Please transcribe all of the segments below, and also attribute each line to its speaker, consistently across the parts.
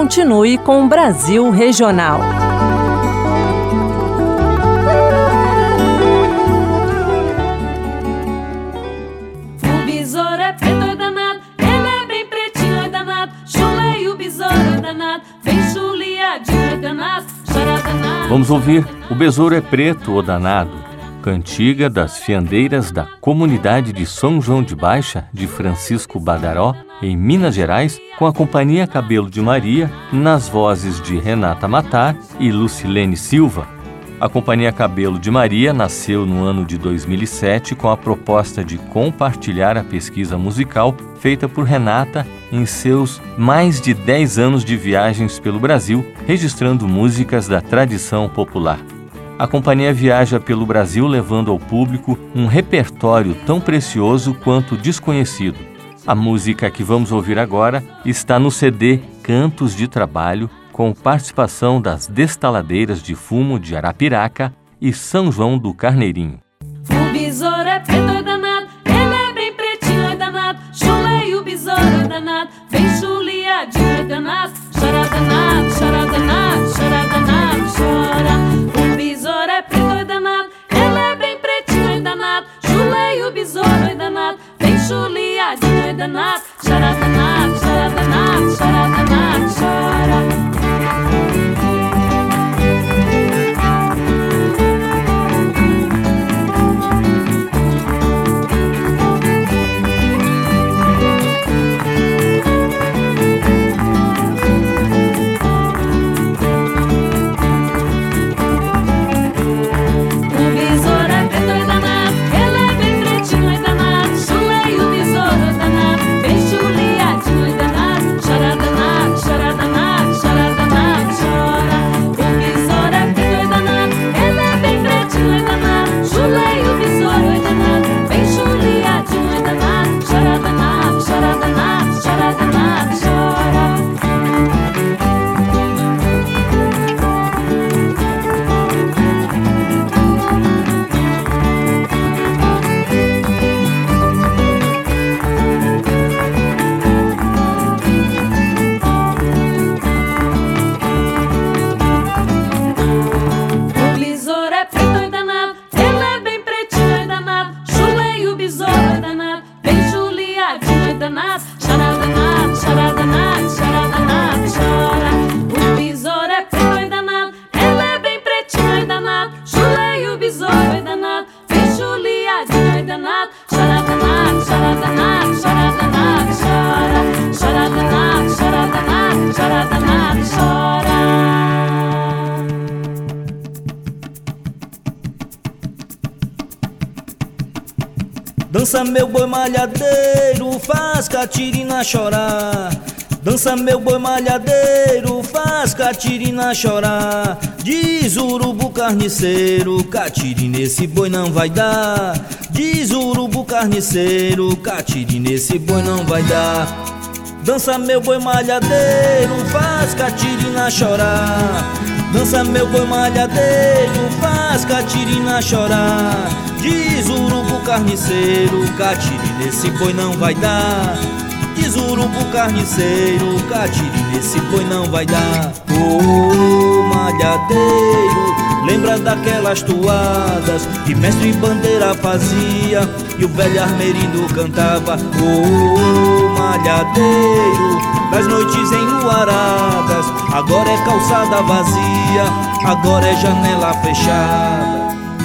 Speaker 1: continue com o Brasil Regional.
Speaker 2: O besouro é preto e danado, ele é bem pretinho e danado. Chulei o besouro é danado, vem chuliadinho e danado, chora danado.
Speaker 3: Vamos ouvir O Besouro é Preto, o Danado, cantiga das fiandeiras da comunidade de São João de Baixa, de Francisco Badaró, em Minas Gerais, com a Companhia Cabelo de Maria, nas vozes de Renata Matar e Lucilene Silva. A Companhia Cabelo de Maria nasceu no ano de 2007 com a proposta de compartilhar a pesquisa musical feita por Renata em seus mais de 10 anos de viagens pelo Brasil, registrando músicas da tradição popular. A companhia viaja pelo Brasil levando ao público um repertório tão precioso quanto desconhecido. A música que vamos ouvir agora está no CD Cantos de Trabalho, com participação das Destaladeiras de Fumo de Arapiraca e São João do Carneirinho.
Speaker 2: O besouro é preto e danado, ele é bem pretinho e danado. Chulei o besouro é danado, vem chuliadinho e danado, chora danado, chora danado, chora danado, chora. O besouro é preto e danado, ele é bem pretinho e danado. Chulei o besouro e danado, vem chuliadinho e danado, chora danado, chora danado, chora danado, chora.
Speaker 4: Dança meu boi malhadeiro, faz Catirina chorar. Dança meu boi malhadeiro, faz Catirina chorar. Diz o urubu carniceiro, Catirina esse boi não vai dar. Diz o urubu carniceiro, Catirina esse boi não vai dar. Dança meu boi malhadeiro, faz Catirina chorar. Dança meu boi malhadeiro, faz Catirina chorar. Diz o urubu carniceiro, Catirina esse boi não vai dar. Diz o urubu carniceiro, Catirina esse boi não vai dar. Ô malhadeiro, lembra daquelas toadas que mestre Bandeira fazia e o velho Armerindo cantava. Ô malhadeiro, das noites enluaradas, agora é calçada vazia, agora é janela fechada.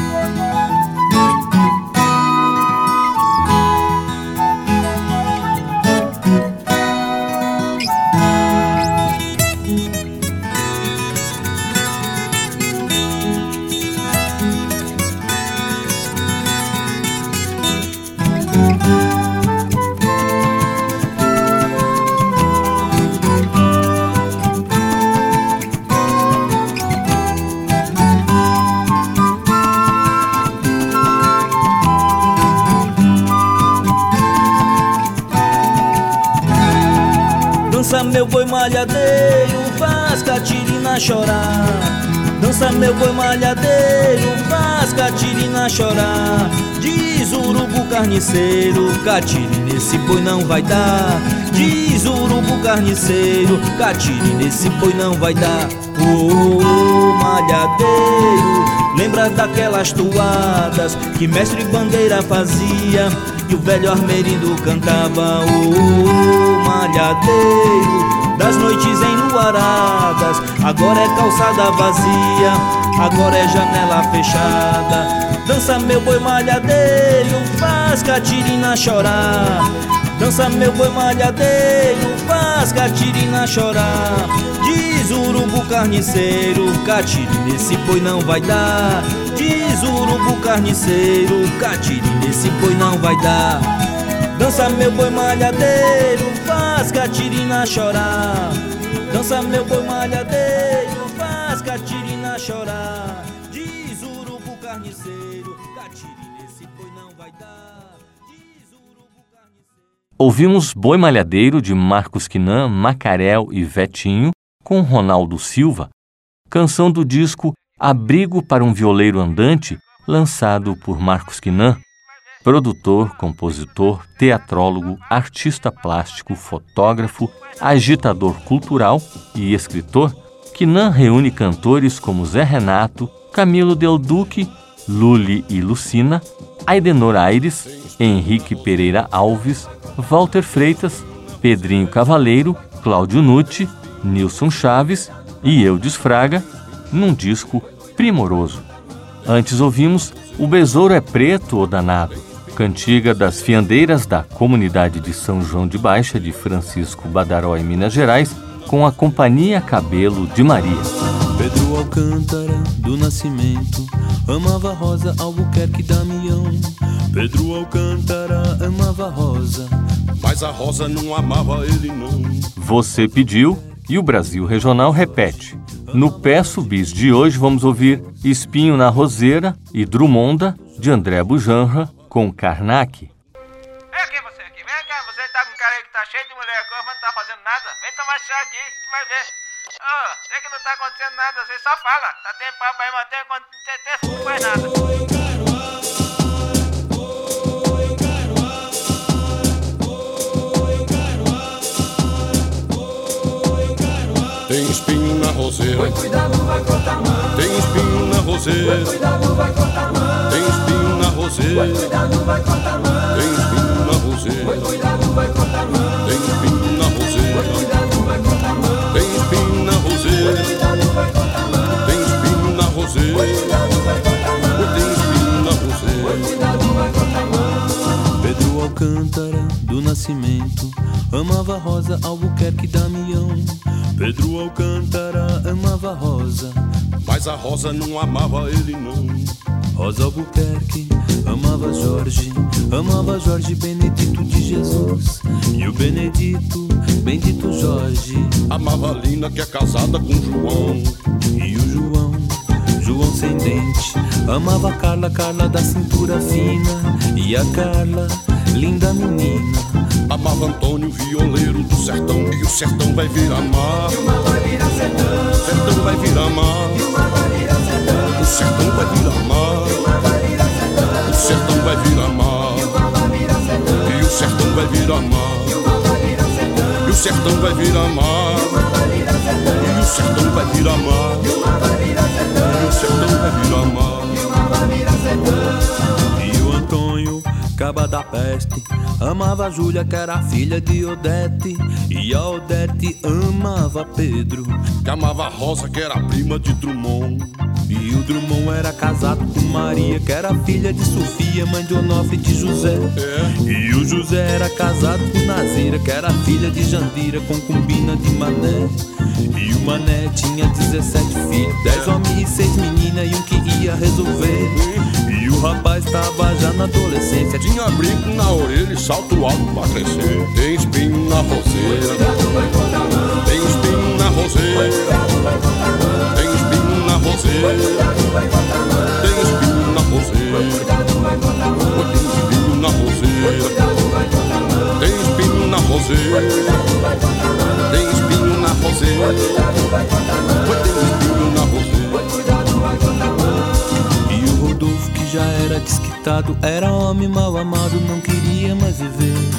Speaker 4: Dança meu boi malhadeiro, faz Catirina chorar. Dança meu boi malhadeiro, faz Catirina chorar. Diz o urubu carniceiro, Catirina esse boi não vai dar. Diz o urubu urubu carniceiro, catire nesse boi não vai dar. Malhadeiro, lembra daquelas toadas que mestre Bandeira fazia e o velho Armerindo cantava. Malhadeiro, das noites enluaradas, agora é calçada vazia, agora é janela fechada. Dança meu boi malhadeiro, faz Catirina chorar. Dança meu boi malhadeiro, faz Catirina chorar. Diz o urubu carniceiro, catire nesse boi não vai dar. Diz o urubu carniceiro, catire nesse boi não vai dar. Dança meu boi malhadeiro, faz Catirina chorar. Dança meu boi malhadeiro, faz Catirina chorar. Diz o urubu carniceiro, catire nesse boi não vai dar. Diz o urubu carniceiro.
Speaker 3: Ouvimos Boi Malhadeiro de Marcos Quinan, Macarel e Vetinho, com Ronaldo Silva, canção do disco Abrigo para um Violeiro Andante, lançado por Marcos Quinan, produtor, compositor, teatrólogo, artista plástico, fotógrafo, agitador cultural e escritor. Quinan reúne cantores como Zé Renato, Camilo Del Duque, Lully e Lucina, Aidenor Aires, Henrique Pereira Alves, Walter Freitas, Pedrinho Cavaleiro, Cláudio Nucci, Nilson Chaves e Eudes Fraga, num disco primoroso. Antes ouvimos O Besouro é Preto, ô Danado, cantiga das fiandeiras da comunidade de São João de Baixa de Francisco Badaró, em Minas Gerais, com a Companhia Cabelo de Maria.
Speaker 5: Pedro Alcântara do Nascimento amava Rosa Albuquerque Damião. Pedro Alcântara amava Rosa,
Speaker 6: mas a Rosa não amava ele não.
Speaker 3: Você pediu e o Brasil Regional repete. No Peço Bis de hoje vamos ouvir Espinho na Roseira e Drumonda, de André Bujanra, com Karnak.
Speaker 7: Vem aqui você aqui, vem cá, você tá com cara aí que tá cheio de mulher agora, mas não tá fazendo nada. Vem tomar chá aqui, tu vai ver. Sei que não tá acontecendo nada, você só fala. Tá tem papo aí, mas quando não faz nada.
Speaker 6: Tem espinho na roseira,
Speaker 8: Oi, cuidado, vai cortar mão.
Speaker 6: tem espinho na roseira,
Speaker 8: Oi, cuidado, vai cortar mão.
Speaker 6: tem espinho na roseira,
Speaker 8: Oi, cuidado, vai cortar mão.
Speaker 6: tem espinho na roseira,
Speaker 8: Oi, cuidado, vai cortar mão.
Speaker 6: tem espinho na roseira,
Speaker 8: Oi, cuidado, vai cortar mão.
Speaker 6: tem espinho na roseira,
Speaker 8: Oi, cuidado, vai cortar mão.
Speaker 6: tem espinho na roseira,
Speaker 8: Oi, cuidado, vai cortar mão.
Speaker 6: tem espinho na
Speaker 8: Oi,
Speaker 6: roseira.
Speaker 8: cuidado, vai cortar mão.
Speaker 5: Pedro Alcântara do Nascimento amava Rosa Albuquerque Damião. Pedro Alcântara amava Rosa,
Speaker 6: Mas a Rosa não amava ele não.
Speaker 5: Rosa Albuquerque amava Jorge Benedito de Jesus. E o Benedito, bendito Jorge,
Speaker 6: Amava a Lina que é casada com João.
Speaker 5: e o João sem dente, amava Carla da cintura fina. E a Carla, linda menina,
Speaker 6: Amava Antônio, violeiro do sertão. E o sertão vai virar mar.
Speaker 8: E o mar vai virar sertão.
Speaker 6: O sertão vai virar mar.
Speaker 8: E o mar vai virar sertão.
Speaker 6: O sertão vai virar mar.
Speaker 8: E o mar vai virar sertão.
Speaker 6: O sertão vai virar mar.
Speaker 8: E o mar vai virar sertão.
Speaker 6: E o sertão vai virar mar.
Speaker 8: E o mar vai virar sertão.
Speaker 6: E o sertão vai virar mar.
Speaker 8: E o mar vai virar sertão.
Speaker 6: E o sertão vai virar mar.
Speaker 8: E o mar vai virar sertão.
Speaker 6: E o sertão vai virar mar.
Speaker 8: E o mar vai virar sertão.
Speaker 5: e o Antônio, caba da peste, amava Júlia, que era filha de Odete. E a Odete amava Pedro,
Speaker 6: Que amava a Rosa, que era prima de Drummond.
Speaker 5: e o Drummond era casado com Maria, que era filha de Sofia, mãe de Onofre e de José. E o José era casado com Nazira, que era filha de Jandira, concubina de Mané. E o Mané tinha 17 filhos, 10 homens e 6 meninas, e um que ia resolver. E o rapaz tava já na adolescência,
Speaker 6: Tinha brinco na orelha e salto alto pra crescer. Tem espinho na roseira.
Speaker 8: Cuidado, vai cortar mão.
Speaker 6: Tem espinho na roseira.
Speaker 8: Cuidado, vai cortar mão.
Speaker 6: Tem espinho na roseira.
Speaker 8: Cuidado, vai cortar mão.
Speaker 6: Tem espinho na roseira.
Speaker 8: Cuidado, vai cortar mão.
Speaker 6: Tem espinho na roseira.
Speaker 8: Cuidado, vai cortar mão.
Speaker 6: Tem espinho na roseira.
Speaker 8: Cuidado, vai cortar mão.
Speaker 6: Tem espinho na roseira.
Speaker 8: Cuidado, vai cortar mão.
Speaker 6: Tem espinho na roseira.
Speaker 8: Cuidado, vai cortar mão.
Speaker 5: e o Rodolfo, que já era desquitado, era homem mal amado, não queria mais viver.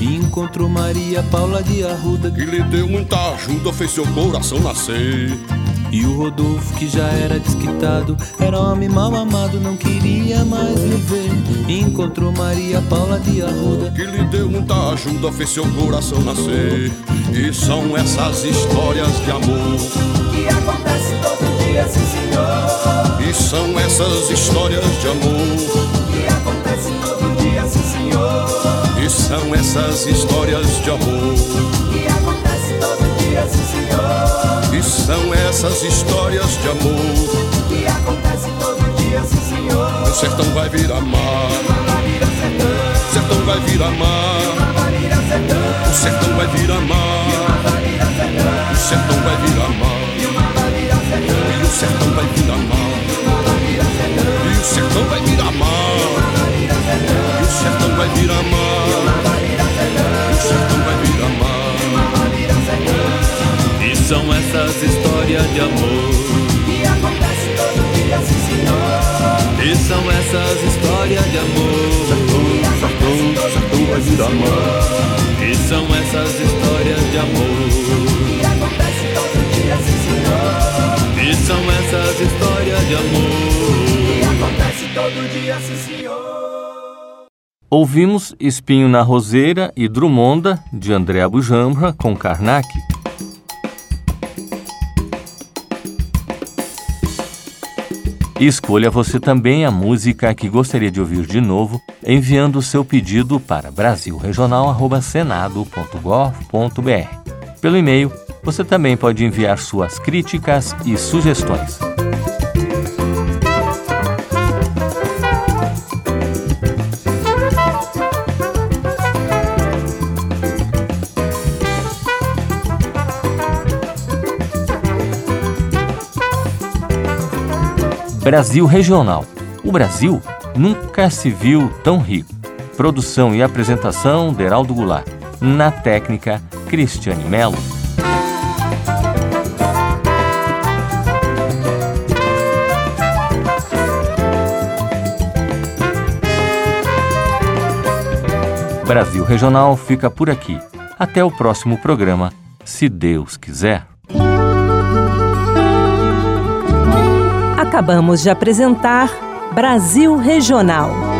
Speaker 5: e encontrou Maria Paula de Arruda,
Speaker 6: que lhe deu muita ajuda, fez seu coração nascer.
Speaker 5: E o Rodolfo, que já era desquitado, era homem mal amado, não queria mais viver. E encontrou Maria Paula de Arruda,
Speaker 6: que lhe deu muita ajuda, fez seu coração nascer. E são essas histórias de amor
Speaker 8: que acontece todo dia, sim senhor.
Speaker 6: E são essas histórias de amor
Speaker 8: que acontece todo dia, sim senhor.
Speaker 6: E são essas histórias de amor
Speaker 8: que acontece todo dia, sim senhor.
Speaker 6: E são essas histórias de amor
Speaker 8: que acontece todo dia, sim senhor.
Speaker 6: O sertão vai virar mar,
Speaker 8: Vira sertão,
Speaker 6: o sertão vai virar mar,
Speaker 8: vira sertão,
Speaker 6: o sertão vai virar mar,
Speaker 8: vira sertão,
Speaker 6: o sertão vai virar mar,
Speaker 8: vira sertão,
Speaker 6: e o sertão vai virar mar,
Speaker 8: vira sertão,
Speaker 6: e o sertão vai virar mar,
Speaker 8: vira sertão,
Speaker 6: e o sertão vai virar mar,
Speaker 8: vira sertão,
Speaker 6: e o sertão vai virar mar.
Speaker 8: vira sertão.
Speaker 5: e são essas histórias de amor,
Speaker 8: Que acontece todo dia, sim senhor.
Speaker 5: e são essas histórias de amor,
Speaker 6: Sertão vai virar mar,
Speaker 5: e são essas histórias de amor,
Speaker 8: Que acontece todo dia, sim senhor.
Speaker 5: e são essas histórias de amor.
Speaker 8: Que acontece todo dia, sim senhor.
Speaker 3: Ouvimos Espinho na Roseira e Drumonda, de André Abujamra, com Karnak. E escolha você também a música que gostaria de ouvir de novo, enviando o seu pedido para brasilregional@senado.gov.br. Pelo e-mail, você também pode enviar suas críticas e sugestões. Brasil Regional. O Brasil nunca se viu tão rico. Produção e apresentação, Deraldo Goulart. Na técnica, Cristiane Mello. Brasil Regional fica por aqui. Até o próximo programa, se Deus quiser.
Speaker 1: Acabamos de apresentar Brasil Regional.